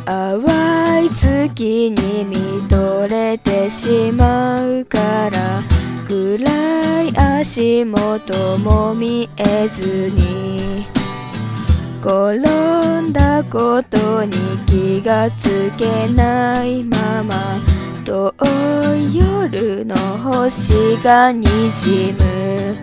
淡い月に見とれてしまうから暗い足元も見えずに転んだことに気がつけないまま遠い夜の星がにじむ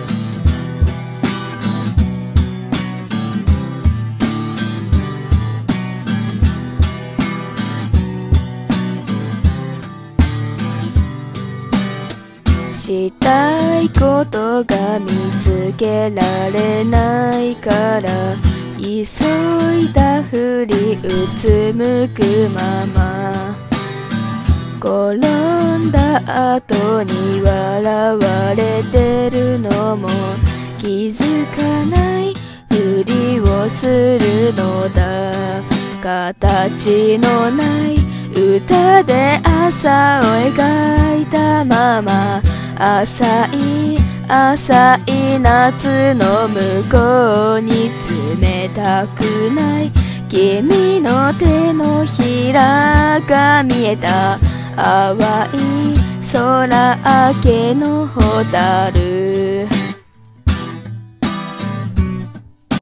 したいことが見つけられないから急いだふりうつむくまま転んだ後に笑われてるのも気づかないふりをするのだ形のない歌で朝を描いたまま浅い夏の向こうに冷たくない君の手のひらが見えた淡い空明けのホタ